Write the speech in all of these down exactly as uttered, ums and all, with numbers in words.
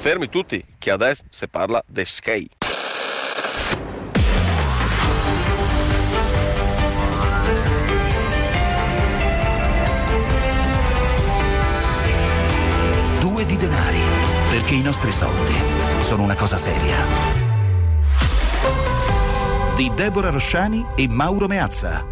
Fermi tutti, che adesso si parla di skate. Due di denari, perché i nostri soldi sono una cosa seria. Di Deborah Rosciani e Mauro Meazza.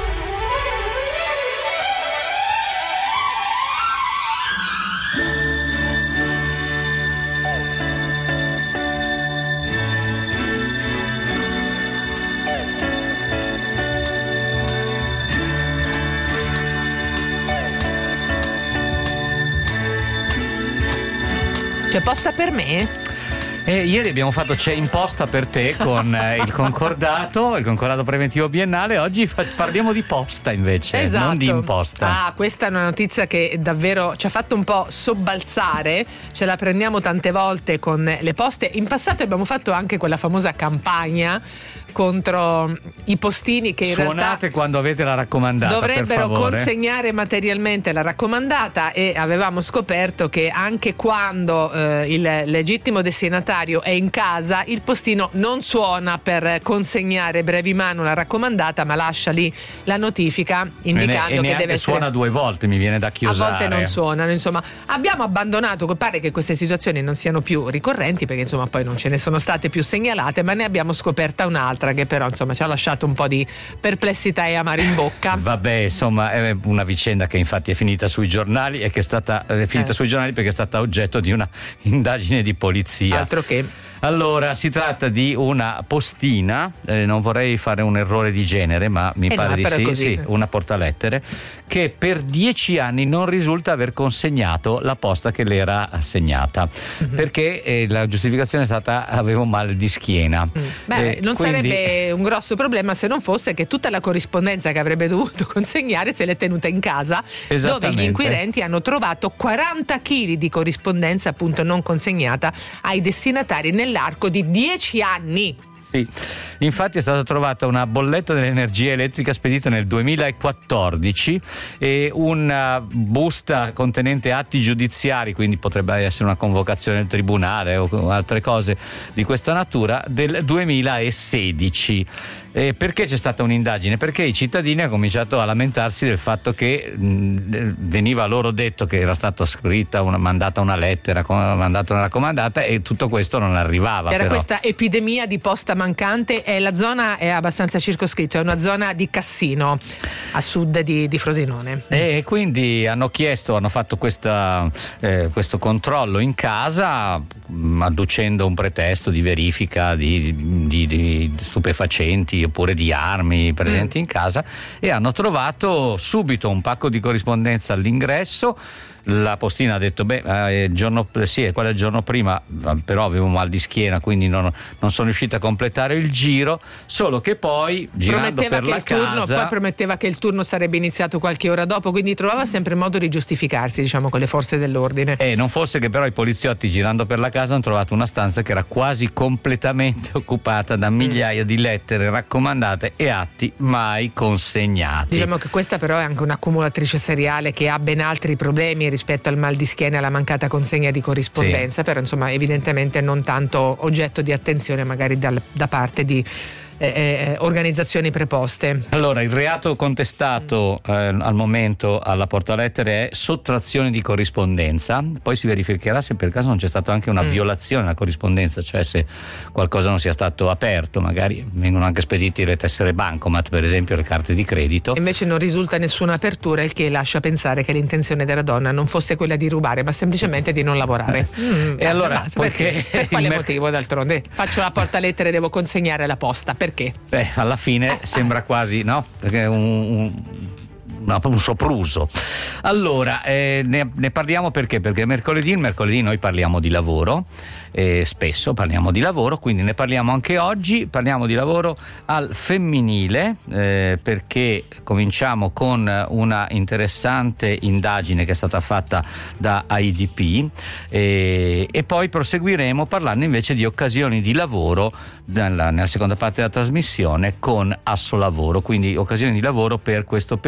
C'è posta per me? Eh, ieri abbiamo fatto C'è imposta per te con eh, il concordato, il concordato preventivo biennale. Oggi fa- parliamo di posta invece, Esatto. non di imposta. Ah, questa è una notizia che davvero ci ha fatto un po' sobbalzare. Ce la prendiamo tante volte con le poste. In passato abbiamo fatto anche quella famosa campagna contro i postini che in Suonate realtà quando avete la raccomandata, dovrebbero per favore. consegnare materialmente la raccomandata, e avevamo scoperto che anche quando eh, il legittimo destinatario è in casa, il postino non suona per consegnare brevi mano la raccomandata, ma lascia lì la notifica indicando e ne, e che deve essere. suona due volte, mi viene da chiusare. A volte non suonano, insomma. Abbiamo abbandonato, pare che queste situazioni non siano più ricorrenti, perché insomma poi non ce ne sono state più segnalate, ma ne abbiamo scoperta un'altra che però insomma ci ha lasciato un po' di perplessità e amaro in bocca. Vabbè, insomma, è una vicenda che infatti è finita sui giornali e che è stata è finita Eh. sui giornali perché è stata oggetto di una indagine di polizia. Altro che. Allora, si tratta di una postina, eh, non vorrei fare un errore di genere, ma mi Eh pare no, di però è sì, così. sì, una portalettere, che per dieci anni non risulta aver consegnato la posta che le era assegnata, Mm-hmm. perché eh, la giustificazione è stata avevo mal di schiena. Mm. Beh, Eh, non quindi- sarebbe un grosso problema se non fosse che tutta la corrispondenza che avrebbe dovuto consegnare se l'è tenuta in casa, dove Esattamente. gli inquirenti hanno trovato quaranta chili di corrispondenza appunto non consegnata ai destinatari nell'arco di dieci anni. Sì, infatti è stata trovata una bolletta dell'energia elettrica spedita nel duemilaquattordici e una busta contenente atti giudiziari, quindi potrebbe essere una convocazione del tribunale o altre cose di questa natura, del duemilasedici. E perché c'è stata un'indagine? Perché i cittadini hanno cominciato a lamentarsi del fatto che mh, veniva loro detto che era stata scritta, una, mandata una lettera, mandata una raccomandata, e tutto questo non arrivava. Era però. questa epidemia di posta mancante, e la zona è abbastanza circoscritta, è una zona di Cassino, a sud di, di Frosinone. E quindi hanno chiesto, hanno fatto questa, eh, questo controllo in casa, mh, adducendo un pretesto di verifica di, di, di stupefacenti oppure di armi presenti Mm. in casa, e hanno trovato subito un pacco di corrispondenza all'ingresso. La postina ha detto beh eh, il giorno, sì, è quella del giorno prima, però avevo mal di schiena, quindi non, non sono riuscita a completare il giro, solo che poi girando Prometteva per che la il turno, casa poi prometteva che il turno sarebbe iniziato qualche ora dopo, quindi trovava sempre modo di giustificarsi, diciamo, con le forze dell'ordine. E non fosse che però i poliziotti, girando per la casa, hanno trovato una stanza che era quasi completamente occupata da migliaia di lettere raccomandate e atti mai consegnati. Diciamo che questa però è anche un'accumulatrice seriale che ha ben altri problemi rispetto al mal di schiena e alla mancata consegna di corrispondenza, Sì. però insomma evidentemente non tanto oggetto di attenzione magari dal- da parte di eh, eh, organizzazioni preposte. Allora, il reato contestato eh, al momento alla portalettere è sottrazione di corrispondenza, poi si verificherà se per caso non c'è stata anche una Mm. violazione alla corrispondenza, cioè se qualcosa non sia stato aperto, magari vengono anche spediti le tessere bancomat, per esempio le carte di credito. Invece non risulta nessuna apertura, il che lascia pensare che l'intenzione della donna non fosse quella di rubare, ma semplicemente di non lavorare. Mm, E allora, basta, poiché perché? Per quale il mer- motivo d'altronde? Faccio la portalettere e devo consegnare la posta, perché? Beh, alla fine Eh, sembra quasi, no? Perché è un, un, una- un sopruso. Allora, eh, ne, ne parliamo perché? Perché mercoledì, il mercoledì noi parliamo di lavoro, eh, spesso parliamo di lavoro, quindi ne parliamo anche oggi. Parliamo di lavoro al femminile, eh, perché cominciamo con una interessante indagine che è stata fatta da A I D P, eh, e poi proseguiremo parlando invece di occasioni di lavoro nella, nella seconda parte della trasmissione con Assolavoro, quindi occasioni di lavoro per questo periodo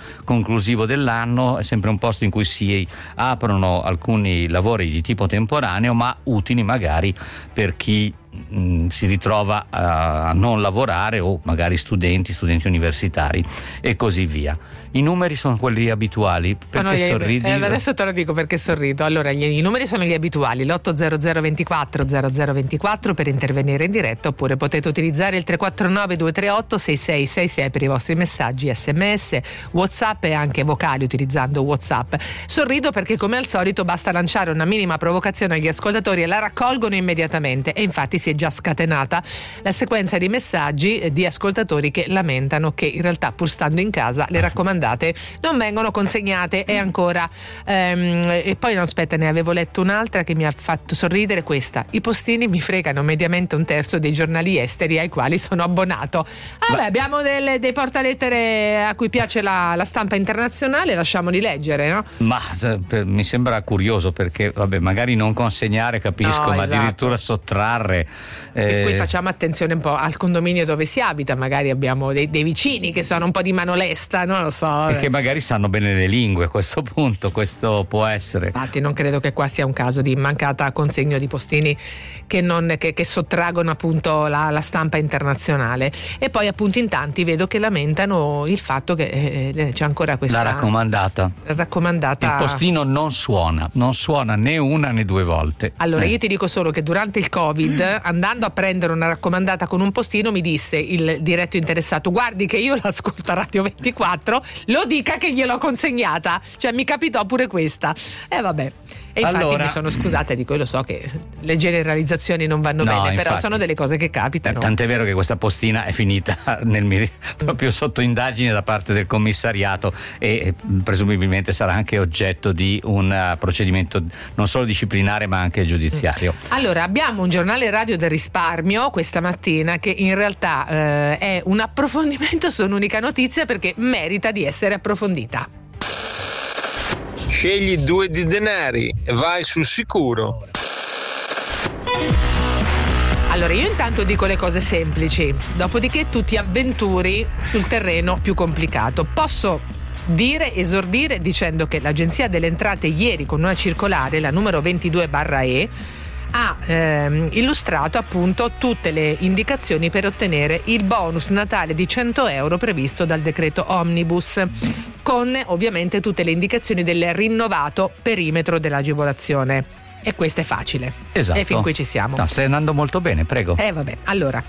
conclusivo dell'anno, è sempre un posto in cui si aprono alcuni lavori di tipo temporaneo, ma utili magari per chi mh, si ritrova a, a non lavorare, o magari studenti, studenti universitari e così via. I numeri sono quelli abituali. Perché gli, sorridi? Eh, adesso te lo dico perché sorrido. Allora, gli, i numeri sono gli abituali: l'otto zero zero ventiquattro zero zero ventiquattro per intervenire in diretta, oppure potete utilizzare il tre quattro nove due tre otto sei sei sei sei per i vostri messaggi sms, WhatsApp e anche vocali utilizzando WhatsApp. Sorrido perché, come al solito, basta lanciare una minima provocazione agli ascoltatori e la raccolgono immediatamente, e infatti si è già scatenata la sequenza di messaggi di ascoltatori che lamentano che in realtà, pur stando in casa, le raccomandate non vengono consegnate. E ancora ehm, e poi no, aspetta, ne avevo letto un'altra che mi ha fatto sorridere, questa: i postini mi fregano mediamente un terzo dei giornali esteri ai quali sono abbonato. Ah, beh, abbiamo delle, dei portalettere a cui piace la, la stampa internazionale, lasciamoli leggere, no? Ma per, mi sembra curioso, perché vabbè, magari non consegnare capisco, No, ma esatto. addirittura sottrarre. E eh, qui facciamo attenzione un po' al condominio dove si abita, magari abbiamo dei, dei vicini che sono un po' di mano lesta, non lo so. E che magari sanno bene le lingue, a questo punto, questo può essere. Infatti non credo che qua sia un caso di mancata consegna di postini che, non, che, che sottraggono appunto la, la stampa internazionale. E poi appunto in tanti vedo che lamentano il fatto che eh, c'è ancora questa La raccomandata. raccomandata. Il postino non suona, non suona né una né due volte. Allora, Eh. io ti dico solo che durante il Covid, andando a prendere una raccomandata con un postino, mi disse il diretto interessato: guardi che io l'ascolto a Radio ventiquattro, lo dica che gliel'ho consegnata. Cioè, mi capitò pure questa. E eh, vabbè. E infatti Allora- mi sono scusata, dico, io lo so che le generalizzazioni non vanno No, bene, però infatti. sono delle cose che capitano. Tant'è vero che questa postina è finita nel, miri- proprio sotto indagine da parte del commissariato, e presumibilmente sarà anche oggetto di un uh, procedimento non solo disciplinare ma anche giudiziario. Allora, abbiamo un giornale radio del risparmio questa mattina che in realtà eh, è un approfondimento su un'unica notizia, perché merita di essere approfondita. Scegli due di denari e vai sul sicuro. Allora, io intanto dico le cose semplici, dopodiché tu ti avventuri sul terreno più complicato. Posso dire, esordire dicendo che l'Agenzia delle Entrate ieri, con una circolare, la numero ventidue barra E, ha ehm, illustrato appunto tutte le indicazioni per ottenere il bonus Natale di cento euro previsto dal decreto Omnibus, con ovviamente tutte le indicazioni del rinnovato perimetro dell'agevolazione. E questo è facile. Esatto. E fin qui ci siamo. No, stai andando molto bene, prego. Eh vabbè, allora,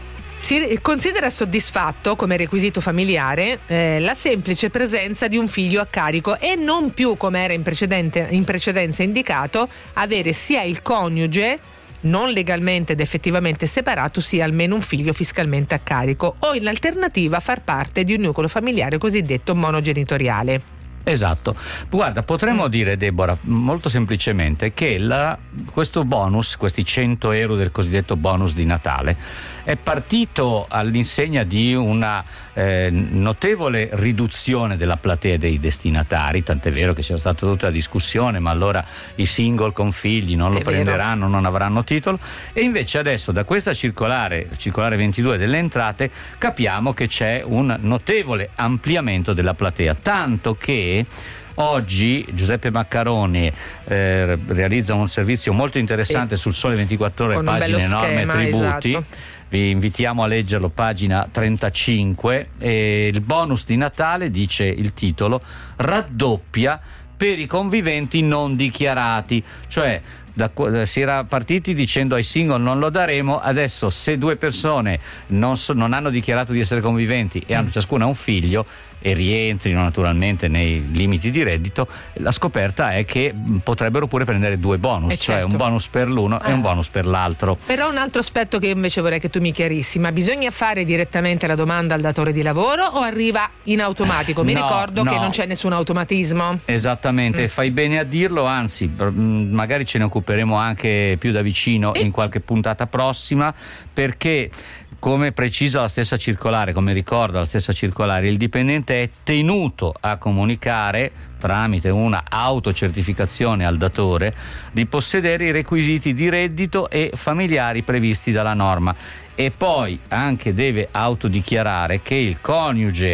si considera soddisfatto come requisito familiare eh, la semplice presenza di un figlio a carico, e non più, come era in, precedente, in precedenza indicato, avere sia il coniuge non legalmente ed effettivamente separato, sia almeno un figlio fiscalmente a carico, o in alternativa far parte di un nucleo familiare cosiddetto monogenitoriale. Esatto. Guarda, potremmo dire, Deborah, molto semplicemente che la, questo bonus, questi cento euro del cosiddetto bonus di Natale, è partito all'insegna di una eh, notevole riduzione della platea dei destinatari, tant'è vero che c'è stata tutta la discussione: ma allora i single con figli non lo È vero. prenderanno, non avranno titolo? E invece adesso, da questa circolare, circolare ventidue delle entrate, capiamo che c'è un notevole ampliamento della platea, tanto che oggi Giuseppe Maccaroni eh, realizza un servizio molto interessante sul Sole ventiquattro Ore, Con un pagine, bello norme e schema, tributi. esatto. Vi invitiamo a leggerlo, pagina trentacinque. E il bonus di Natale, dice il titolo, raddoppia per i conviventi non dichiarati. Cioè, da, si era partiti dicendo ai single non lo daremo, adesso se due persone non, so, non hanno dichiarato di essere conviventi e hanno ciascuna un figlio e rientrino naturalmente nei limiti di reddito, la scoperta è che potrebbero pure prendere due bonus, Eh, cioè certo. un bonus per l'uno Eh. e un bonus per l'altro. Però un altro aspetto che invece vorrei che tu mi chiarissi: ma bisogna fare direttamente la domanda al datore di lavoro o arriva in automatico? Mi No, ricordo che no. non c'è nessun automatismo. Esattamente, Mm. fai bene a dirlo, anzi mh, magari ce ne occuperemo anche più da vicino Sì. in qualche puntata prossima, perché come precisa la stessa circolare, come ricorda la stessa circolare, il dipendente è tenuto a comunicare tramite una autocertificazione al datore di possedere i requisiti di reddito e familiari previsti dalla norma, e poi anche deve autodichiarare che il coniuge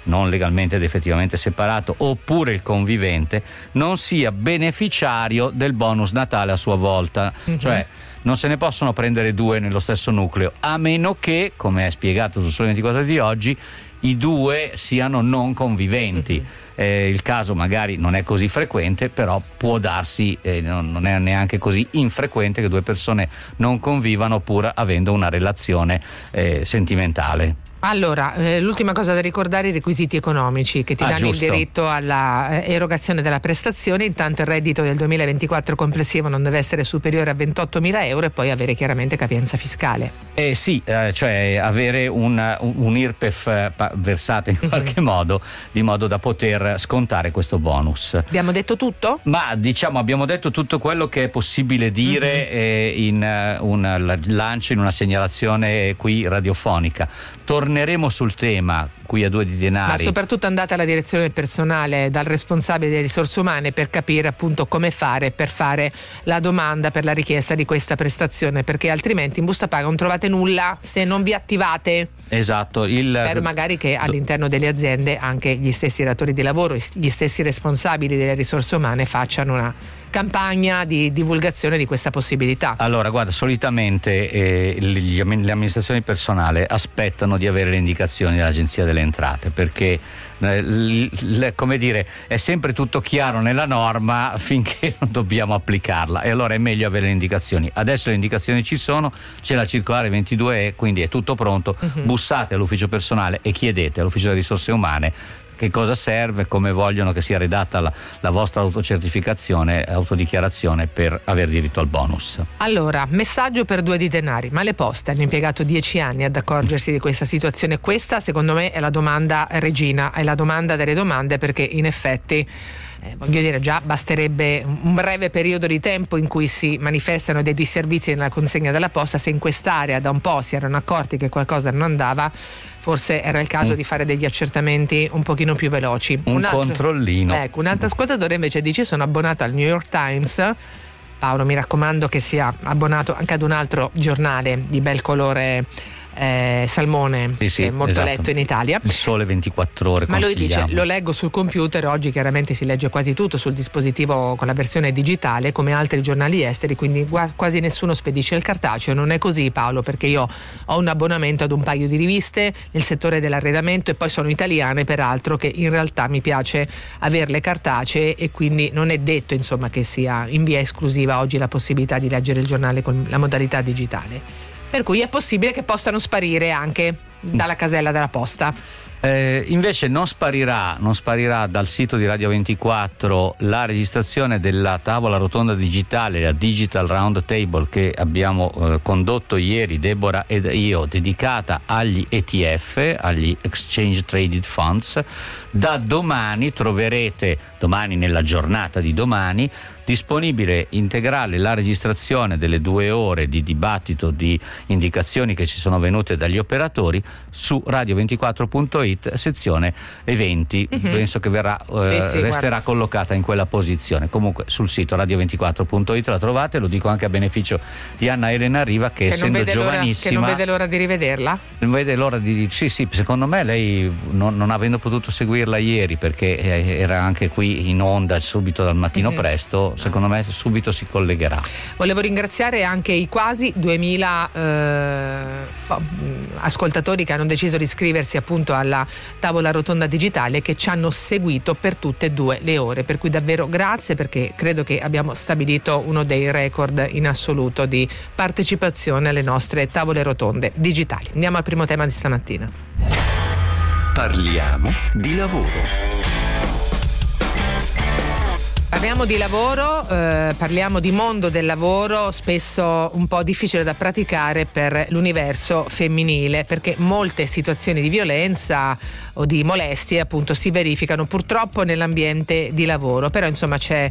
non legalmente ed effettivamente separato, oppure il convivente, non sia beneficiario del bonus Natale a sua volta. Mm-hmm. Cioè non se ne possono prendere due nello stesso nucleo, a meno che, come è spiegato su Sole ventiquattro di oggi, i due siano non conviventi. Mm-hmm. Eh, il caso magari non è così frequente, però può darsi, eh, non, non è neanche così infrequente, che due persone non convivano pur avendo una relazione eh, sentimentale. Allora, eh, l'ultima cosa da ricordare: i requisiti economici che ti ah, danno giusto. il diritto alla eh, erogazione della prestazione. Intanto il reddito del duemilaventiquattro complessivo non deve essere superiore a ventottomila euro e poi avere chiaramente capienza fiscale. Eh sì, eh, cioè avere un, un I R P E F eh, versata in qualche mm-hmm. modo, di modo da poter scontare questo bonus. Abbiamo detto tutto? Ma diciamo abbiamo detto tutto quello che è possibile dire mm-hmm. eh, in uh, un lancio, in una segnalazione qui radiofonica. Torneremo sul tema qui a Due di Denari. Ma soprattutto andate alla direzione del personale, dal responsabile delle risorse umane, per capire appunto come fare per fare la domanda per la richiesta di questa prestazione, perché altrimenti in busta paga non trovate nulla se non vi attivate. Esatto. Il... Spero magari che all'interno delle aziende anche gli stessi datori di lavoro, gli stessi responsabili delle risorse umane facciano una campagna di divulgazione di questa possibilità. Allora, guarda, solitamente eh, gli, le amministrazioni di personale aspettano di avere le indicazioni dell'Agenzia delle Entrate, perché eh, l, l, come dire, è sempre tutto chiaro nella norma finché non dobbiamo applicarla, e allora è meglio avere le indicazioni. Adesso le indicazioni ci sono, c'è la circolare ventidue E, quindi è tutto pronto. Uh-huh. Bussate all'ufficio personale e chiedete all'ufficio delle risorse umane che cosa serve, come vogliono che sia redatta la, la vostra autocertificazione, autodichiarazione per aver diritto al bonus. Allora, messaggio per Due di Denari: ma le poste hanno impiegato dieci anni ad accorgersi di questa situazione? Questa secondo me è la domanda regina, è la domanda delle domande, perché in effetti Eh, voglio dire, già basterebbe un breve periodo di tempo in cui si manifestano dei disservizi nella consegna della posta. Se in quest'area da un po' si erano accorti che qualcosa non andava, forse era il caso mm. di fare degli accertamenti un pochino più veloci. Un, un altro, controllino. Ecco, un altro ascoltatore invece dice: sono abbonato al New York Times. Paolo, mi raccomando che sia abbonato anche ad un altro giornale di bel colore Eh, salmone, sì, sì, che è molto esatto. letto in Italia. Il Sole ventiquattro Ore. Ma lui dice: lo leggo sul computer. Oggi chiaramente si legge quasi tutto sul dispositivo con la versione digitale, come altri giornali esteri, quindi quasi nessuno spedisce il cartaceo. Non è così, Paolo, perché io ho un abbonamento ad un paio di riviste nel settore dell'arredamento, e poi sono italiane peraltro, che in realtà mi piace averle cartacee, e quindi non è detto insomma che sia in via esclusiva oggi la possibilità di leggere il giornale con la modalità digitale. Per cui è possibile che possano sparire anche dalla casella della posta. Eh, invece non sparirà, non sparirà dal sito di Radio ventiquattro la registrazione della tavola rotonda digitale, la Digital Round Table, che abbiamo eh, condotto ieri, Deborah ed io, dedicata agli E T F, agli Exchange Traded Funds. Da domani troverete, domani nella giornata di domani, disponibile integrale la registrazione delle due ore di dibattito, di indicazioni che ci sono venute dagli operatori su radio ventiquattro punto it, sezione eventi. Mm-hmm. Penso che verrà eh, sì, sì, resterà guarda. collocata in quella posizione. Comunque sul sito radio ventiquattro punto it la trovate. Lo dico anche a beneficio di Anna Elena Riva, che, che essendo giovanissima, che non vede l'ora di rivederla. Non vede l'ora di sì sì secondo me lei, non, non avendo potuto seguirla ieri perché era anche qui in onda subito dal mattino mm-hmm. presto, secondo me subito si collegherà. Volevo ringraziare anche i quasi duemila eh, fa, ascoltatori che hanno deciso di iscriversi appunto alla tavola rotonda digitale, che ci hanno seguito per tutte e due le ore, per cui davvero grazie, perché credo che abbiamo stabilito uno dei record in assoluto di partecipazione alle nostre tavole rotonde digitali. Andiamo al primo tema di stamattina. Parliamo di lavoro. Parliamo di lavoro, eh, parliamo di mondo del lavoro, spesso un po' difficile da praticare per l'universo femminile, perché molte situazioni di violenza o di molestie appunto si verificano purtroppo nell'ambiente di lavoro. Però insomma c'è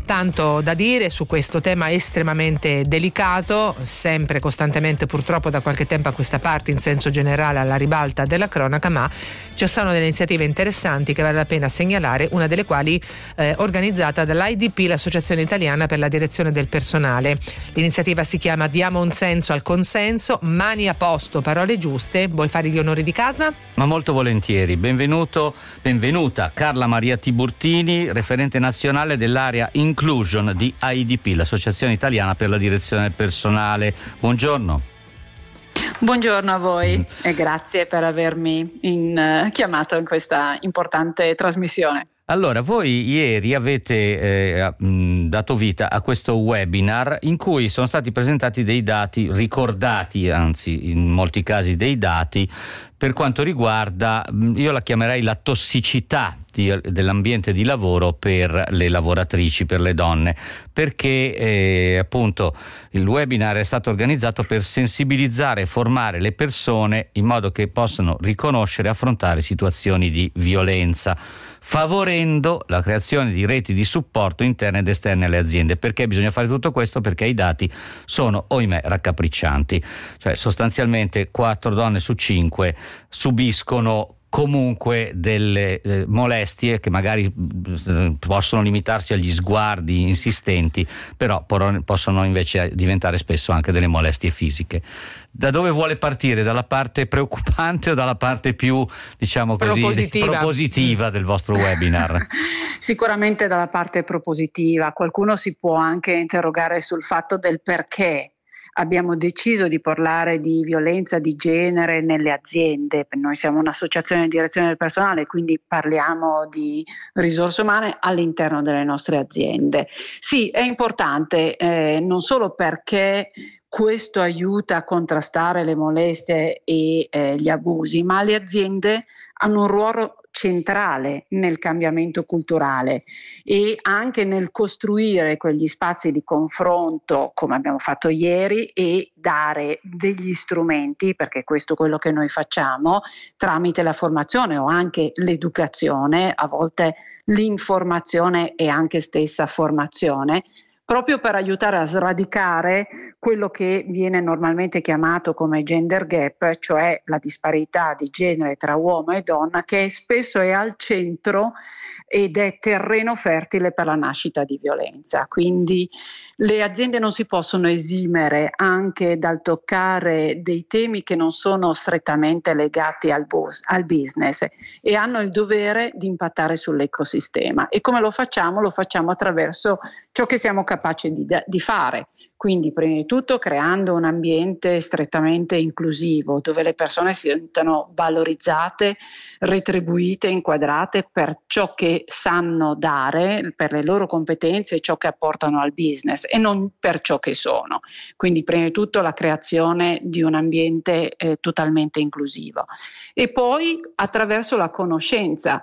tanto da dire su questo tema estremamente delicato, sempre costantemente purtroppo da qualche tempo a questa parte in senso generale alla ribalta della cronaca, ma ci sono delle iniziative interessanti che vale la pena segnalare, una delle quali eh, organizzata dall'I D P, l'Associazione Italiana per la Direzione del Personale. L'iniziativa si chiama Diamo un senso al consenso, mani a posto, parole giuste. Vuoi fare gli onori di casa? Ma molto volentieri. Benvenuto, benvenuta Carla Maria Tiburtini, referente nazionale dell'area Inclusion di I D P, l'Associazione Italiana per la Direzione del Personale. Buongiorno. Buongiorno a voi mm. e grazie per avermi in, uh, chiamato in questa importante trasmissione. Allora, voi ieri avete eh, dato vita a questo webinar in cui sono stati presentati dei dati, ricordati anzi in molti casi dei dati, per quanto riguarda, io la chiamerei la tossicità di, dell'ambiente di lavoro per le lavoratrici, per le donne, perché eh, appunto il webinar è stato organizzato per sensibilizzare e formare le persone in modo che possano riconoscere e affrontare situazioni di violenza, favorendo la creazione di reti di supporto interne ed esterne alle aziende. Perché bisogna fare tutto questo? Perché i dati sono, ohimè, raccapriccianti. Cioè sostanzialmente quattro donne su cinque subiscono comunque delle eh, molestie che magari eh, possono limitarsi agli sguardi insistenti, però por- possono invece diventare spesso anche delle molestie fisiche. Da dove vuole partire? Dalla parte preoccupante o dalla parte più, diciamo così, propositiva, propositiva del vostro webinar? Sicuramente dalla parte propositiva. Qualcuno si può anche interrogare sul fatto del perché abbiamo deciso di parlare di violenza di genere nelle aziende. Noi siamo un'associazione di direzione del personale, quindi parliamo di risorse umane all'interno delle nostre aziende. Sì, è importante, eh, non solo perché questo aiuta a contrastare le molestie e eh, gli abusi, ma le aziende hanno un ruolo centrale nel cambiamento culturale e anche nel costruire quegli spazi di confronto come abbiamo fatto ieri e dare degli strumenti, perché questo è quello che noi facciamo tramite la formazione o anche l'educazione, a volte l'informazione e anche stessa formazione, proprio per aiutare a sradicare quello che viene normalmente chiamato come gender gap, cioè la disparità di genere tra uomo e donna, che spesso è al centro ed è terreno fertile per la nascita di violenza. Quindi le aziende non si possono esimere anche dal toccare dei temi che non sono strettamente legati al, bus, al business e hanno il dovere di impattare sull'ecosistema. E come lo facciamo? Lo facciamo attraverso ciò che siamo capaci di, di fare. Quindi prima di tutto creando un ambiente strettamente inclusivo dove le persone si sentano valorizzate, retribuite, inquadrate per ciò che sanno dare, per le loro competenze e ciò che apportano al business e non per ciò che sono. Quindi prima di tutto la creazione di un ambiente eh, totalmente inclusivo e poi attraverso la conoscenza.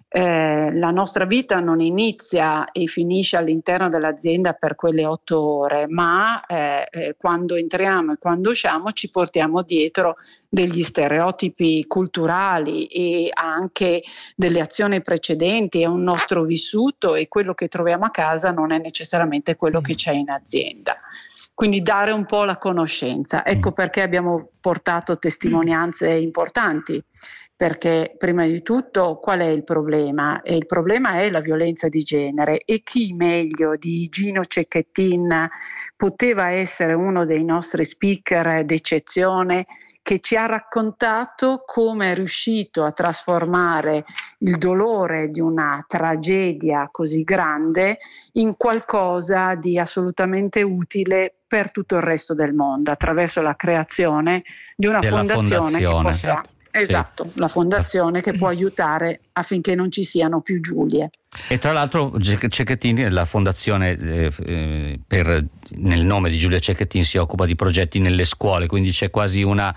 Eh, la nostra vita non inizia e finisce all'interno dell'azienda per quelle otto ore, ma eh, eh, quando entriamo e quando usciamo ci portiamo dietro degli stereotipi culturali e anche delle azioni precedenti e un nostro vissuto, e quello che troviamo a casa non è necessariamente quello che c'è in azienda. Quindi dare un po' la conoscenza. Ecco perché abbiamo portato testimonianze importanti. Perché prima di tutto qual è il problema? E il problema è la violenza di genere, e chi meglio di Gino Cecchettin poteva essere uno dei nostri speaker d'eccezione, che ci ha raccontato come è riuscito a trasformare il dolore di una tragedia così grande in qualcosa di assolutamente utile per tutto il resto del mondo, attraverso la creazione di una Della fondazione, fondazione. che possa... Esatto, sì. La fondazione che può aiutare affinché non ci siano più Giulie. E tra l'altro Cecchettin, la fondazione eh, per, nel nome di Giulia Cecchettin, si occupa di progetti nelle scuole, quindi c'è quasi una,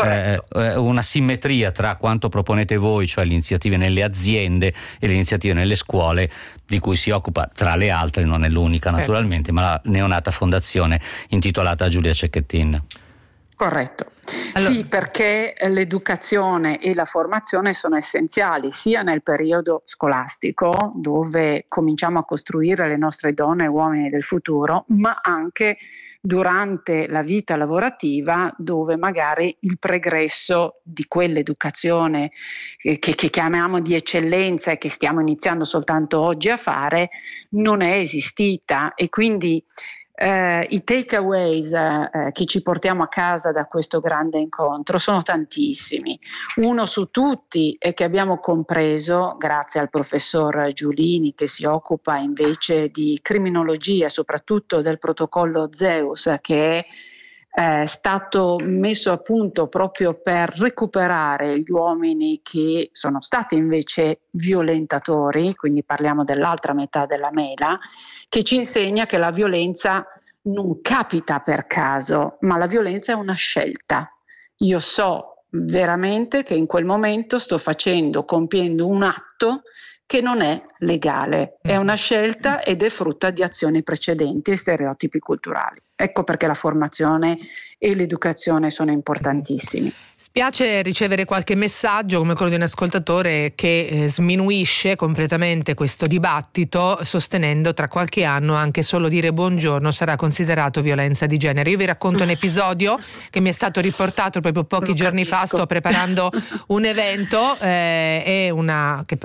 eh, una simmetria tra quanto proponete voi, cioè le iniziative nelle aziende, e le iniziative nelle scuole, di cui si occupa tra le altre, non è l'unica naturalmente, certo, ma la neonata fondazione intitolata Giulia Cecchettin. Corretto. Allora. Sì, perché l'educazione e la formazione sono essenziali sia nel periodo scolastico, dove cominciamo a costruire le nostre donne e uomini del futuro, ma anche durante la vita lavorativa, dove magari il pregresso di quell'educazione che, che chiamiamo di eccellenza e che stiamo iniziando soltanto oggi a fare non è esistita, e quindi Uh, i takeaways uh, che ci portiamo a casa da questo grande incontro sono tantissimi. Uno su tutti è che abbiamo compreso, grazie al professor Giulini, che si occupa invece di criminologia, soprattutto del protocollo Zeus, che è eh, stato messo a punto proprio per recuperare gli uomini che sono stati invece violentatori, quindi parliamo dell'altra metà della mela, che ci insegna che la violenza non capita per caso, ma la violenza è una scelta. Io so veramente che in quel momento sto facendo, compiendo un atto che non è legale, è una scelta ed è frutta di azioni precedenti e stereotipi culturali. Ecco perché la formazione e l'educazione sono importantissimi. Spiace ricevere qualche messaggio come quello di un ascoltatore che eh, sminuisce completamente questo dibattito, sostenendo tra qualche anno anche solo dire buongiorno sarà considerato violenza di genere. Io vi racconto un episodio che mi è stato riportato proprio pochi Lo giorni capisco. fa. Sto preparando un evento eh, e una, che,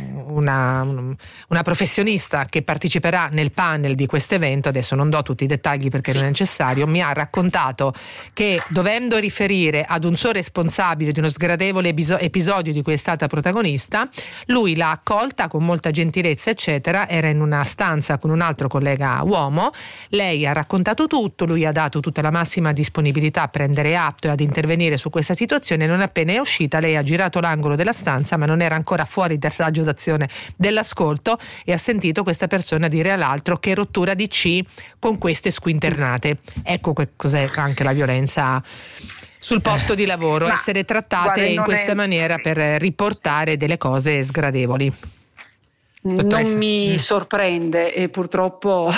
una, una professionista che parteciperà nel panel di questo evento, adesso non do tutti i dettagli perché non è necessario, mi ha raccontato che, dovendo riferire ad un suo responsabile di uno sgradevole episo- episodio di cui è stata protagonista, lui l'ha accolta con molta gentilezza eccetera, era in una stanza con un altro collega uomo, lei ha raccontato tutto, lui ha dato tutta la massima disponibilità a prendere atto e ad intervenire su questa situazione. Non appena è uscita, lei ha girato l'angolo della stanza, ma non era ancora fuori dal raggio d'azione dell'ascolto, e ha sentito questa persona dire all'altro che rottura di C con queste squinternate. Ecco che cos'è anche la violenza sul posto di lavoro, Ma, essere trattate guarda, in non questa è- maniera sì. per riportare delle cose sgradevoli. Dottoressa. Non mi Mm. sorprende e purtroppo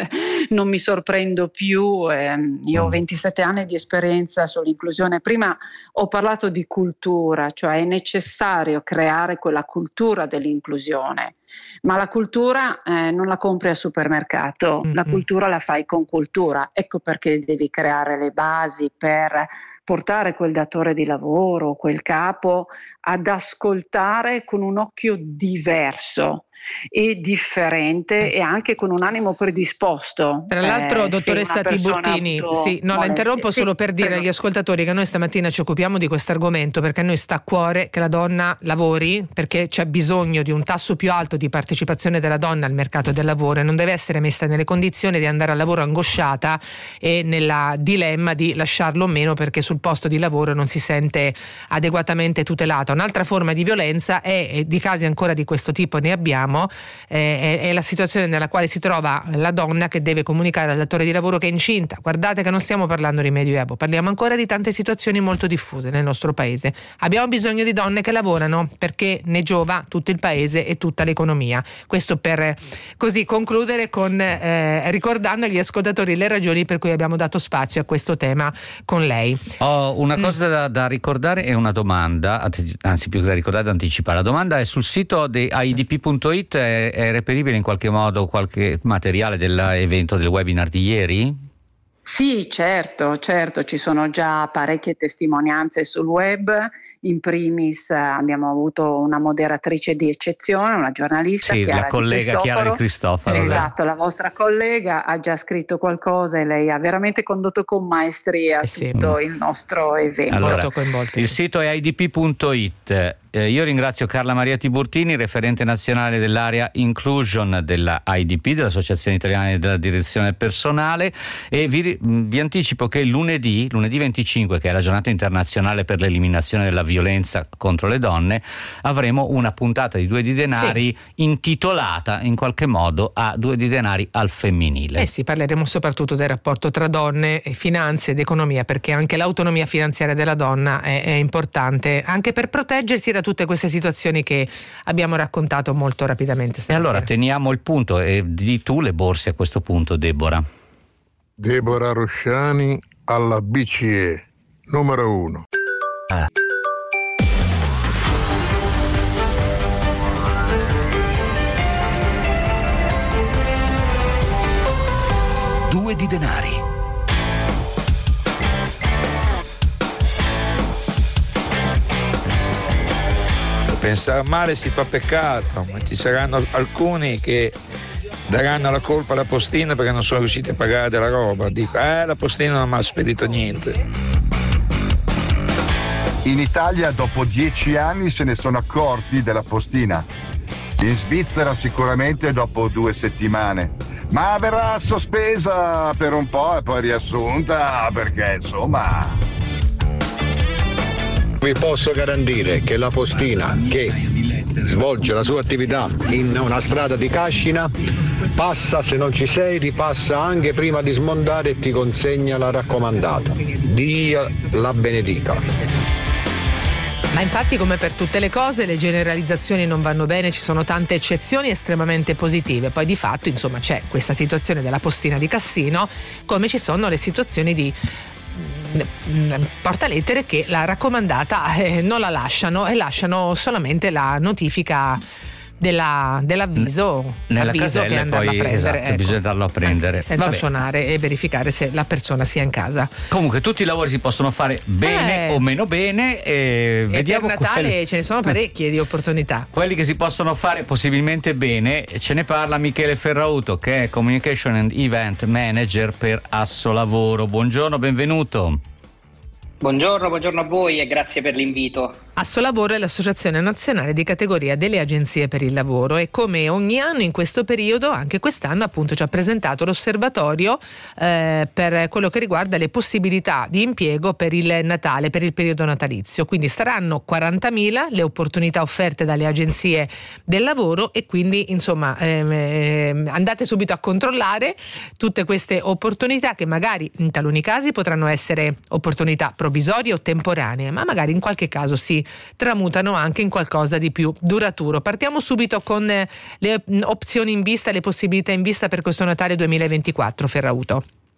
non mi sorprendo più. ehm, io ho ventisette anni di esperienza sull'inclusione. Prima ho parlato di cultura, cioè è necessario creare quella cultura dell'inclusione, ma la cultura eh, non la compri al supermercato, Mm-mm. la cultura la fai con cultura. Ecco perché devi creare le basi per portare quel datore di lavoro, quel capo, ad ascoltare con un occhio diverso e differente e anche con un animo predisposto. Tra l'altro, Eh, dottoressa se una persona Tiburtini, ha avuto sì, no, la molestie. interrompo Sì, solo per dire prego. agli ascoltatori che noi stamattina ci occupiamo di questo argomento perché a noi sta a cuore che la donna lavori, perché c'è bisogno di un tasso più alto di partecipazione della donna al mercato del lavoro, e non deve essere messa nelle condizioni di andare al lavoro angosciata e nella dilemma di lasciarlo o meno perché sul posto di lavoro non si sente adeguatamente tutelata. Un'altra forma di violenza è, e di casi ancora di questo tipo ne abbiamo, eh, è, è la situazione nella quale si trova la donna che deve comunicare al datore di lavoro che è incinta. Guardate che non stiamo parlando di medioevo, parliamo ancora di tante situazioni molto diffuse nel nostro paese. Abbiamo bisogno di donne che lavorano perché ne giova tutto il paese e tutta l'economia. Questo per eh, così concludere con eh, ricordando agli ascoltatori le ragioni per cui abbiamo dato spazio a questo tema con lei. Ho una cosa da, da ricordare e una domanda, anzi più che da ricordare, da anticipare. La domanda è: sul sito di I D P punto it è, è reperibile in qualche modo qualche materiale dell'evento, del webinar di ieri? Sì, certo, certo, ci sono già parecchie testimonianze sul web. In primis eh, abbiamo avuto una moderatrice di eccezione, una giornalista, Sì, Chiara la Di collega Chiara Di Cristofaro. Esatto, la vostra collega ha già scritto qualcosa e lei ha veramente condotto con maestria Eh sì. tutto il nostro evento. Allora, Molto coinvolte, il sì. sito è I D P punto it. Eh, io ringrazio Carla Maria Tiburtini, referente nazionale dell'area Inclusion della I D P, dell'Associazione Italiana della Direzione del Personale, e vi, vi anticipo che lunedì, lunedì venticinque, che è la giornata internazionale per l'eliminazione della violenza contro le donne, avremo una puntata di Due di Denari intitolata in qualche modo a Due di Denari al femminile. Eh sì, parleremo soprattutto del rapporto tra donne e finanze ed economia, perché anche l'autonomia finanziaria della donna è, è importante anche per proteggersi da tutte queste situazioni che abbiamo raccontato molto rapidamente E stasera. allora teniamo il punto, e di tu le borse a questo punto, Deborah. Deborah Rosciani alla B C E. numero uno. Ah. Due di denari. Pensare male si fa peccato, ma ci saranno alcuni che daranno la colpa alla postina perché non sono riusciti a pagare della roba. Dico, eh, la postina non mi ha spedito niente. In Italia dopo dieci anni se ne sono accorti della postina. In Svizzera sicuramente dopo due settimane. Ma verrà sospesa per un po' e poi riassunta perché insomma... Vi posso garantire che la postina che svolge la sua attività in una strada di Cascina passa, se non ci sei, ti passa anche prima di smontare e ti consegna la raccomandata. Dio la benedica. Ma infatti, come per tutte le cose, le generalizzazioni non vanno bene, ci sono tante eccezioni estremamente positive. Poi di fatto, insomma, c'è questa situazione della postina di Cassino, come ci sono le situazioni di portalettere che la raccomandata eh, non la lasciano e lasciano solamente la notifica della, dell'avviso nella avviso casella, che andarlo poi, a prendere, esatto, ecco, bisogna andarlo a prendere senza Vabbè. suonare e verificare se la persona sia in casa. Comunque tutti i lavori si possono fare bene eh. o meno bene e, e vediamo per Natale quelli... ce ne sono parecchie di opportunità. Quelli che si possono fare possibilmente bene, ce ne parla Michele Ferrauto, che è Communication and Event Manager per Assolavoro. Buongiorno, benvenuto. Buongiorno, buongiorno a voi e grazie per l'invito. Assolavoro è l'associazione nazionale di categoria delle agenzie per il lavoro e come ogni anno in questo periodo, anche quest'anno appunto ci ha presentato l'osservatorio eh, per quello che riguarda le possibilità di impiego per il Natale, per il periodo natalizio. Quindi saranno quarantamila le opportunità offerte dalle agenzie del lavoro e quindi insomma ehm, andate subito a controllare tutte queste opportunità che magari in taluni casi potranno essere opportunità provvisorie o temporanee, ma magari in qualche caso si tramutano anche in qualcosa di più duraturo. Partiamo subito con le opzioni in vista, le possibilità in vista per questo Natale duemilaventiquattro, Ferrauto.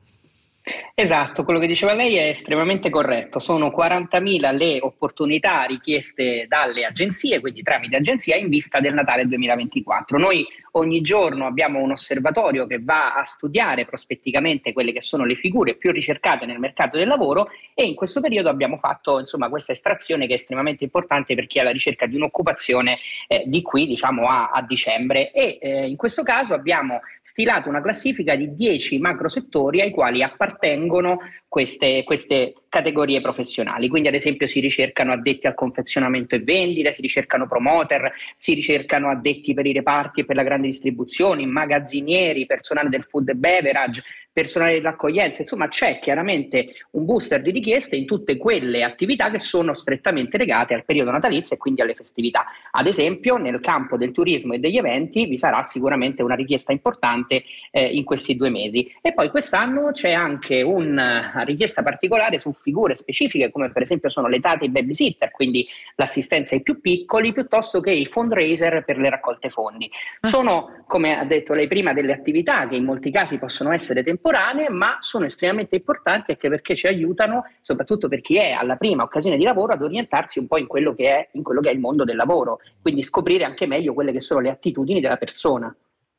Esatto, quello che diceva lei è estremamente corretto, sono quarantamila le opportunità richieste dalle agenzie, quindi tramite agenzia, in vista del Natale duemilaventiquattro. Noi ogni giorno abbiamo un osservatorio che va a studiare prospetticamente quelle che sono le figure più ricercate nel mercato del lavoro e in questo periodo abbiamo fatto insomma questa estrazione che è estremamente importante per chi è alla ricerca di un'occupazione eh, di qui diciamo a, a dicembre e eh, in questo caso abbiamo stilato una classifica di dieci macro settori ai quali appartengono Queste, queste categorie professionali. Quindi ad esempio si ricercano addetti al confezionamento e vendita, si ricercano promoter, si ricercano addetti per i reparti e per la grande distribuzione, magazzinieri, personale del food e beverage, personale dell'accoglienza, insomma c'è chiaramente un booster di richieste in tutte quelle attività che sono strettamente legate al periodo natalizio e quindi alle festività. Ad esempio nel campo del turismo e degli eventi vi sarà sicuramente una richiesta importante eh, in questi due mesi e poi quest'anno c'è anche una richiesta particolare su figure specifiche come per esempio sono le tate e i babysitter, quindi l'assistenza ai più piccoli piuttosto che i fundraiser per le raccolte fondi. Sono, come ha detto lei prima, delle attività che in molti casi possono essere temporanee ma sono estremamente importanti anche perché ci aiutano, soprattutto per chi è alla prima occasione di lavoro, ad orientarsi un po' in quello che è, in quello che è il mondo del lavoro, quindi scoprire anche meglio quelle che sono le attitudini della persona.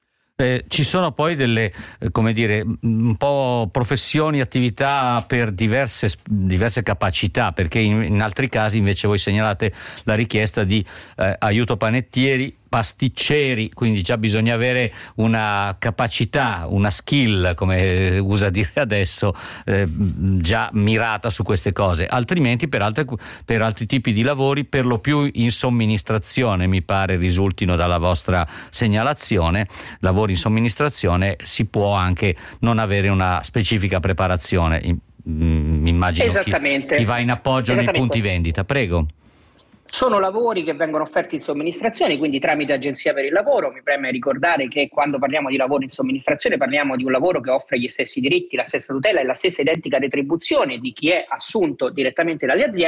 Eh, ci sono poi delle, eh, come dire, un po' professioni, attività per diverse, diverse capacità, perché in, in altri casi invece voi segnalate la richiesta di eh, aiuto panettieri, pasticceri, quindi già bisogna avere una capacità, una skill, come usa dire adesso, eh, già mirata su queste cose, altrimenti per, altre, per altri tipi di lavori, per lo più in somministrazione, mi pare risultino dalla vostra segnalazione, lavori in somministrazione, si può anche non avere una specifica preparazione, immagino chi, chi va in appoggio nei punti vendita. Prego. Sono lavori che vengono offerti in somministrazione, quindi tramite agenzia per il lavoro. Mi preme ricordare che quando parliamo di lavoro in somministrazione parliamo di un lavoro che offre gli stessi diritti, la stessa tutela e la stessa identica retribuzione di chi è assunto direttamente dalle aziende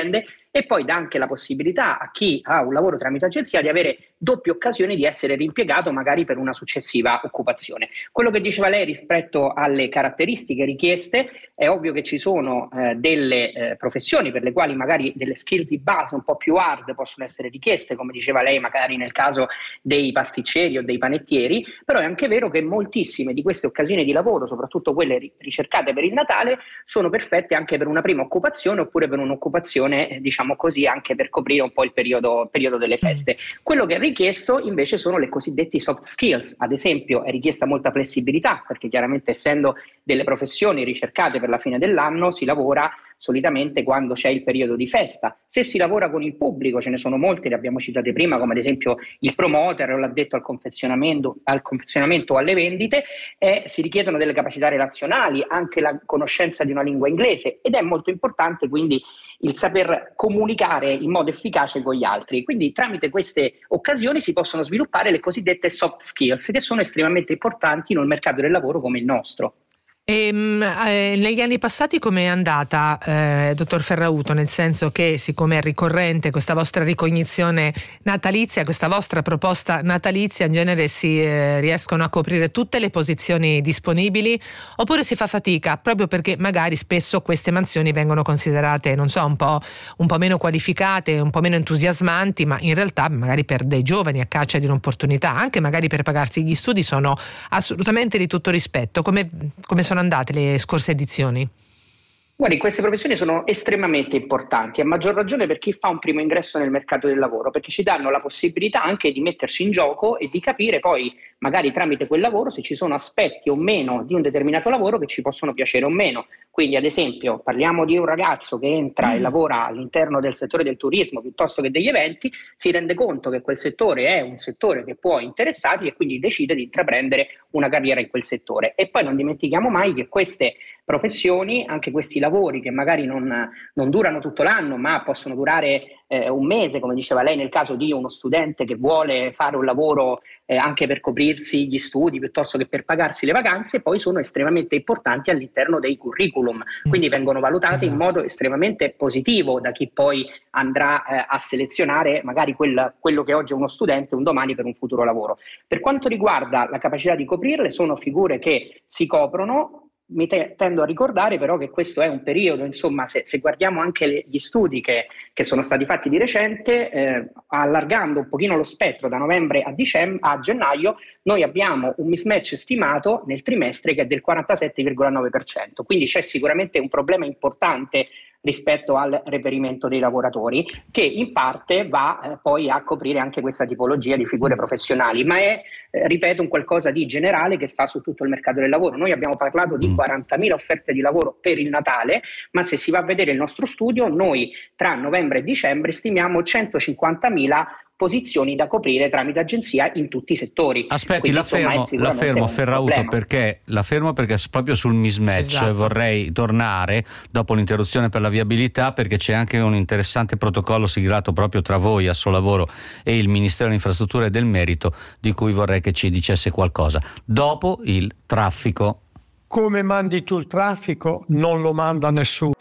e poi dà anche la possibilità a chi ha un lavoro tramite agenzia di avere doppie occasioni di essere rimpiegato magari per una successiva occupazione. Quello che diceva lei rispetto alle caratteristiche richieste, è ovvio che ci sono eh, delle eh, professioni per le quali magari delle skill di base un po' più hard possono essere richieste, come diceva lei magari nel caso dei pasticceri o dei panettieri, però è anche vero che moltissime di queste occasioni di lavoro, soprattutto quelle ricercate per il Natale, sono perfette anche per una prima occupazione oppure per un'occupazione eh, diciamo così anche per coprire un po' il periodo, periodo delle feste. Quello che è richiesto invece sono le cosiddette soft skills, ad esempio è richiesta molta flessibilità perché chiaramente essendo delle professioni ricercate per la fine dell'anno si lavora solitamente quando c'è il periodo di festa. Se si lavora con il pubblico, ce ne sono molte, le abbiamo citate prima, come ad esempio il promoter o l'addetto al confezionamento, al confezionamento o alle vendite, eh, si richiedono delle capacità relazionali, anche la conoscenza di una lingua inglese, ed è molto importante quindi il saper comunicare in modo efficace con gli altri. Quindi tramite queste occasioni si possono sviluppare le cosiddette soft skills, che sono estremamente importanti in un mercato del lavoro come il nostro. E, eh, negli anni passati com'è andata, eh, dottor Ferrauto, nel senso che siccome è ricorrente questa vostra ricognizione natalizia, questa vostra proposta natalizia, in genere si eh, riescono a coprire tutte le posizioni disponibili oppure si fa fatica proprio perché magari spesso queste mansioni vengono considerate, non so, un po', un po' meno qualificate, un po' meno entusiasmanti, ma in realtà magari per dei giovani a caccia di un'opportunità, anche magari per pagarsi gli studi, sono assolutamente di tutto rispetto. Come, come sono andate le scorse edizioni? Guardi, queste professioni sono estremamente importanti, a maggior ragione per chi fa un primo ingresso nel mercato del lavoro, perché ci danno la possibilità anche di metterci in gioco e di capire poi, magari tramite quel lavoro, se ci sono aspetti o meno di un determinato lavoro che ci possono piacere o meno. Quindi, ad esempio, parliamo di un ragazzo che entra e lavora all'interno del settore del turismo piuttosto che degli eventi, si rende conto che quel settore è un settore che può interessargli e quindi decide di intraprendere una carriera in quel settore. E poi non dimentichiamo mai che queste professioni, anche questi lavori che magari non, non durano tutto l'anno ma possono durare eh, un mese, come diceva lei nel caso di uno studente che vuole fare un lavoro eh, anche per coprirsi gli studi piuttosto che per pagarsi le vacanze, poi sono estremamente importanti all'interno dei curriculum, quindi vengono valutate esatto. in modo estremamente positivo da chi poi andrà eh, a selezionare magari quel, quello che oggi è uno studente un domani per un futuro lavoro. Per quanto riguarda la capacità di coprirle, sono figure che si coprono. Mi te, tendo a ricordare però che questo è un periodo, insomma, se, se guardiamo anche le, gli studi che, che sono stati fatti di recente, eh, allargando un pochino lo spettro da novembre a, dicembre, a gennaio, noi abbiamo un mismatch stimato nel trimestre che è del quarantasette virgola nove per cento, quindi c'è sicuramente un problema importante rispetto al reperimento dei lavoratori, che in parte va eh, poi a coprire anche questa tipologia di figure professionali, ma è, eh, ripeto, un qualcosa di generale che sta su tutto il mercato del lavoro. Noi abbiamo parlato di quarantamila offerte di lavoro per il Natale, ma se si va a vedere il nostro studio, noi tra novembre e dicembre stimiamo centocinquantamila posizioni da coprire tramite agenzia in tutti i settori. Aspetti, Quindi, la fermo, insomma, la fermo Ferrauto, perché la fermo perché proprio sul mismatch esatto. vorrei tornare dopo l'interruzione per la viabilità, perché c'è anche un interessante protocollo siglato proprio tra voi, Assolavoro, e il Ministero delle Infrastrutture e del Merito, di cui vorrei che ci dicesse qualcosa. Dopo il traffico. Come mandi tu il traffico? Non lo manda nessuno.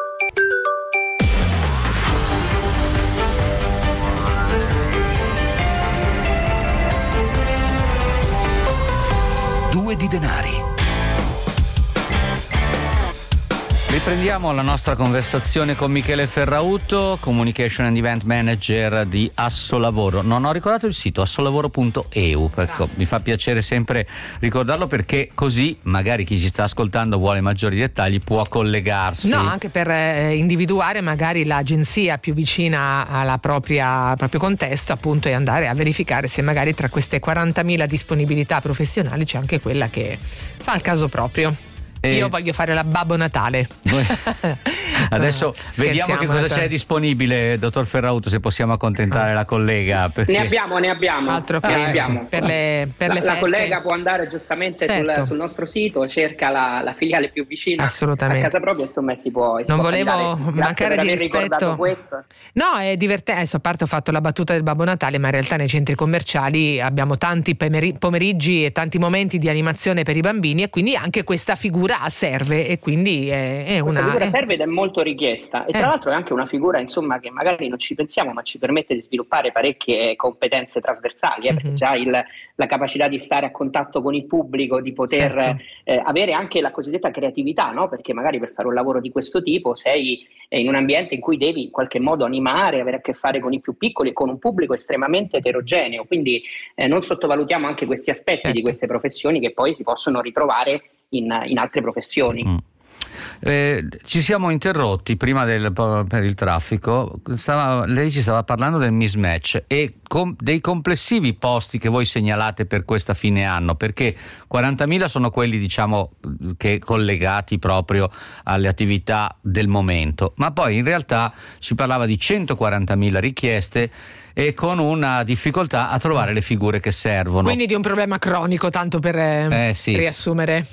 Due di denari. Riprendiamo la nostra conversazione con Michele Ferrauto, Communication and Event Manager di Assolavoro. Non ho ricordato il sito, assolavoro punto e u, ecco, mi fa piacere sempre ricordarlo perché così magari chi ci sta ascoltando vuole maggiori dettagli può collegarsi. No, anche per eh, individuare magari l'agenzia più vicina alla propria, al proprio contesto, appunto, e andare a verificare se magari tra queste quarantamila disponibilità professionali c'è anche quella che fa il caso proprio. E io voglio fare la Babbo Natale. Adesso vediamo che cosa c'è disponibile, dottor Ferrauto, se possiamo accontentare la collega. Perché... Ne abbiamo, ne abbiamo. Altro che ne abbiamo. Per le, per la, le feste. La collega può andare giustamente certo. sul, sul nostro sito, cerca la, la filiale più vicina a casa propria, insomma, si può. Si non può volevo andare. mancare di rispetto. No, è divertente. Adesso, a parte ho fatto la battuta del Babbo Natale, ma in realtà nei centri commerciali abbiamo tanti pomeriggi e tanti momenti di animazione per i bambini, e quindi anche questa figura serve, e quindi è, è una figura serve ed è molto molto richiesta e tra Eh. l'altro è anche una figura insomma che magari non ci pensiamo ma ci permette di sviluppare parecchie competenze trasversali, eh, perché Mhm. già il- la capacità di stare a contatto con il pubblico, di poter Certo. eh, avere anche la cosiddetta creatività, no? Perché magari per fare un lavoro di questo tipo sei eh, in un ambiente in cui devi in qualche modo animare, avere a che fare con i più piccoli e con un pubblico estremamente eterogeneo, quindi eh, non sottovalutiamo anche questi aspetti Certo. di queste professioni che poi si possono ritrovare in, in altre professioni. Mm. Eh, ci siamo interrotti prima del, per il traffico. Stava, lei ci stava parlando del mismatch e com, dei complessivi posti che voi segnalate per questa fine anno, perché quarantamila sono quelli, diciamo, che collegati proprio alle attività del momento, ma poi in realtà si parlava di centoquarantamila richieste e con una difficoltà a trovare le figure che servono. Quindi di un problema cronico, tanto per eh, Eh, sì. riassumere.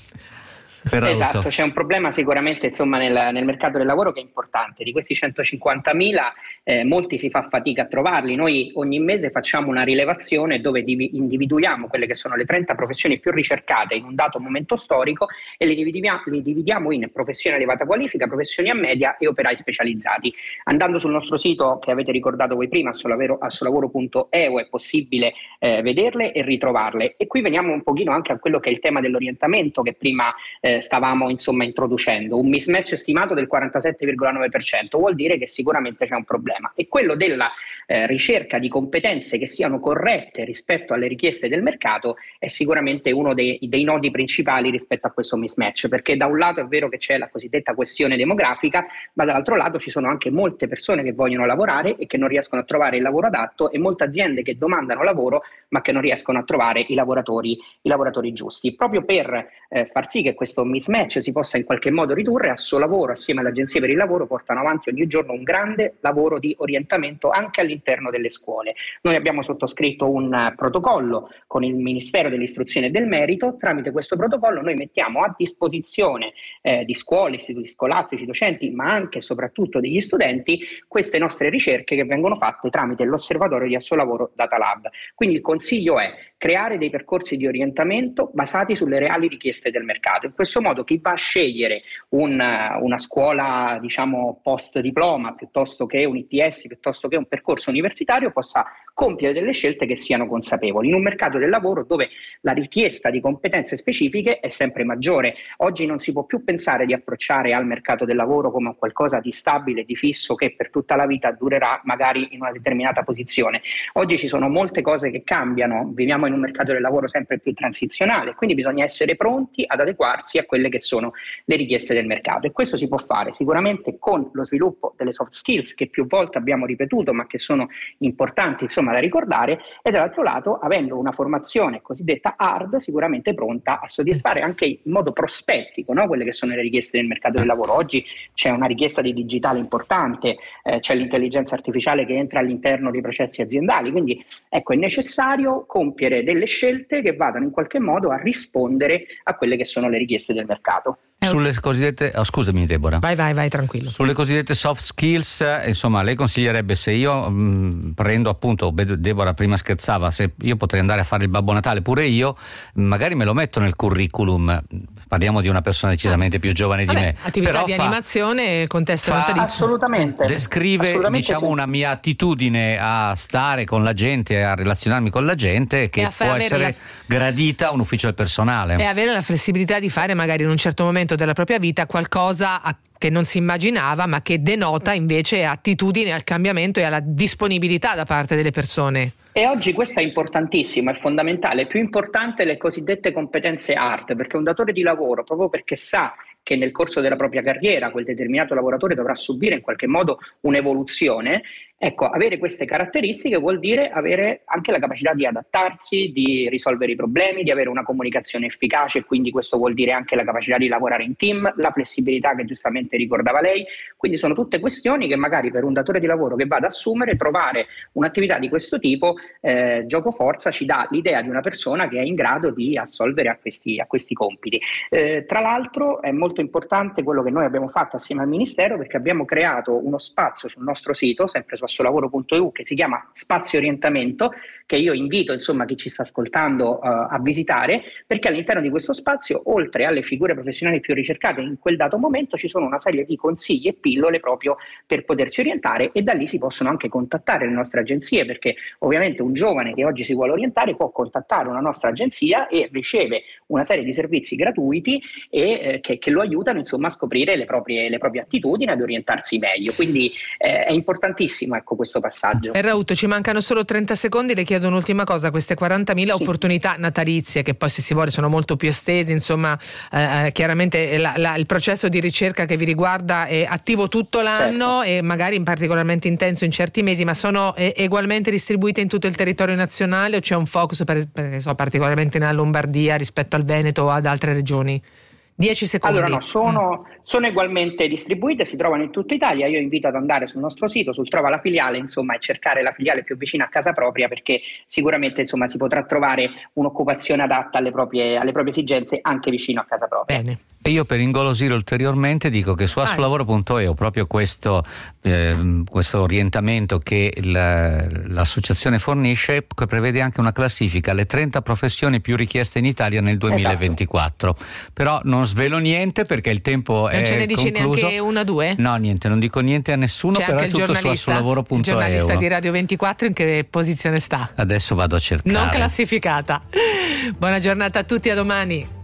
Per Esatto, auto. c'è un problema sicuramente insomma, nel, nel mercato del lavoro che è importante. Di questi centocinquantamila eh, molti si fa fatica a trovarli. Noi ogni mese facciamo una rilevazione dove divi- individuiamo quelle che sono le trenta professioni più ricercate in un dato momento storico e le dividiamo, le dividiamo in professioni a elevata qualifica, professioni a media e operai specializzati. Andando sul nostro sito che avete ricordato voi prima, assolavoro punto e u, è possibile eh, vederle e ritrovarle. E qui veniamo un pochino anche a quello che è il tema dell'orientamento che prima eh, stavamo insomma introducendo. Un mismatch stimato del quarantasette virgola nove per cento vuol dire che sicuramente c'è un problema, e quello della eh, ricerca di competenze che siano corrette rispetto alle richieste del mercato è sicuramente uno dei, dei nodi principali rispetto a questo mismatch, perché da un lato è vero che c'è la cosiddetta questione demografica, ma dall'altro lato ci sono anche molte persone che vogliono lavorare e che non riescono a trovare il lavoro adatto, e molte aziende che domandano lavoro ma che non riescono a trovare i lavoratori, i lavoratori giusti. Proprio per eh, far sì che questo mismatch si possa in qualche modo ridurre, Assolavoro assieme alle agenzie per il lavoro portano avanti ogni giorno un grande lavoro di orientamento anche all'interno delle scuole. Noi abbiamo sottoscritto un uh, protocollo con il Ministero dell'Istruzione e del Merito. Tramite questo protocollo noi mettiamo a disposizione eh, di scuole, istituti scolastici, docenti, ma anche e soprattutto degli studenti, queste nostre ricerche che vengono fatte tramite l'osservatorio di Assolavoro Data Lab. Quindi il consiglio è creare dei percorsi di orientamento basati sulle reali richieste del mercato. In questo modo chi va a scegliere un, una scuola diciamo post diploma piuttosto che un I T S, piuttosto che un percorso universitario, possa compiere delle scelte che siano consapevoli in un mercato del lavoro dove la richiesta di competenze specifiche è sempre maggiore. Oggi non si può più pensare di approcciare al mercato del lavoro come a qualcosa di stabile, di fisso, che per tutta la vita durerà magari in una determinata posizione. Oggi ci sono molte cose che cambiano, viviamo in un mercato del lavoro sempre più transizionale, quindi bisogna essere pronti ad adeguarsi a quelle che sono le richieste del mercato, e questo si può fare sicuramente con lo sviluppo delle soft skills che più volte abbiamo ripetuto ma che sono importanti insomma da ricordare, e dall'altro lato avendo una formazione cosiddetta hard sicuramente pronta a soddisfare anche in modo prospettico, no? Quelle che sono le richieste del mercato del lavoro. Oggi c'è una richiesta di digitale importante, eh, c'è l'intelligenza artificiale che entra all'interno dei processi aziendali, quindi ecco è necessario compiere delle scelte che vadano in qualche modo a rispondere a quelle che sono le richieste del mercato. Sulle cosiddette, oh, scusami Deborah. Vai, vai, vai, tranquillo. Sulle cosiddette soft skills, eh, insomma, lei consiglierebbe, se io mh, prendo appunto, Deborah prima scherzava, se io potrei andare a fare il Babbo Natale pure io, magari me lo metto nel curriculum. Parliamo di una persona decisamente più giovane di Vabbè, me. attività però di fa, animazione, contesto fa- natalizio. Assolutamente. Descrive Assolutamente diciamo sì. una mia attitudine a stare con la gente, a relazionarmi con la gente, che E a può far avere essere la- gradita a un ufficio del personale. E avere la flessibilità di fare magari in un certo momento della propria vita qualcosa a- che non si immaginava, ma che denota invece attitudine al cambiamento e alla disponibilità da parte delle persone. E oggi questo è importantissimo, è fondamentale, più importante le cosiddette competenze hard, perché un datore di lavoro, proprio perché sa che nel corso della propria carriera quel determinato lavoratore dovrà subire in qualche modo un'evoluzione, ecco, avere queste caratteristiche vuol dire avere anche la capacità di adattarsi, di risolvere i problemi, di avere una comunicazione efficace, quindi questo vuol dire anche la capacità di lavorare in team, la flessibilità che giustamente ricordava lei, quindi sono tutte questioni che magari per un datore di lavoro che va ad assumere, trovare un'attività di questo tipo, eh, gioco forza ci dà l'idea di una persona che è in grado di assolvere a questi, a questi compiti. Eh, tra l'altro è molto importante quello che noi abbiamo fatto assieme al Ministero, perché abbiamo creato uno spazio sul nostro sito, sempre su assolavoro punto e u che si chiama Spazio Orientamento, che io invito insomma chi ci sta ascoltando uh, a visitare, perché all'interno di questo spazio, oltre alle figure professionali più ricercate in quel dato momento, ci sono una serie di consigli e pillole proprio per potersi orientare, e da lì si possono anche contattare le nostre agenzie, perché ovviamente un giovane che oggi si vuole orientare può contattare una nostra agenzia e riceve una serie di servizi gratuiti e eh, che, che lo aiutano insomma a scoprire le proprie, le proprie attitudini, ad orientarsi meglio. Quindi eh, è importantissimo, ecco, questo passaggio. E Rauto, ci mancano solo trenta secondi, le chiedo un'ultima cosa: queste quarantamila sì. opportunità natalizie, che poi se si vuole sono molto più estesi, insomma eh, chiaramente la, la, il processo di ricerca che vi riguarda è attivo tutto l'anno, certo. e magari particolarmente intenso in certi mesi, ma sono eh, ugualmente distribuite in tutto il territorio nazionale, o c'è un focus per, per, so, particolarmente nella Lombardia rispetto al Veneto o ad altre regioni? dieci secondi. Allora no, sono, mm. sono ugualmente distribuite, si trovano in tutta Italia. Io invito ad andare sul nostro sito, sul Trova la filiale, insomma, e cercare la filiale più vicina a casa propria, perché sicuramente insomma si potrà trovare un'occupazione adatta alle proprie, alle proprie esigenze anche vicino a casa propria. Bene. E io, per ingolosire ulteriormente, dico che su assolavoro punto e u proprio questo, eh, questo orientamento che la, l'associazione fornisce, che prevede anche una classifica, le trenta professioni più richieste in Italia nel duemilaventiquattro. Esatto. Però non svelo niente perché il tempo non è ce ne dici concluso. Neanche una o due? No, niente, non dico niente a nessuno. C'è però anche è il tutto su assolavoro punto e u. Il giornalista di Radio ventiquattro in che posizione sta? Adesso vado a cercare. Non classificata. Buona giornata a tutti, a domani.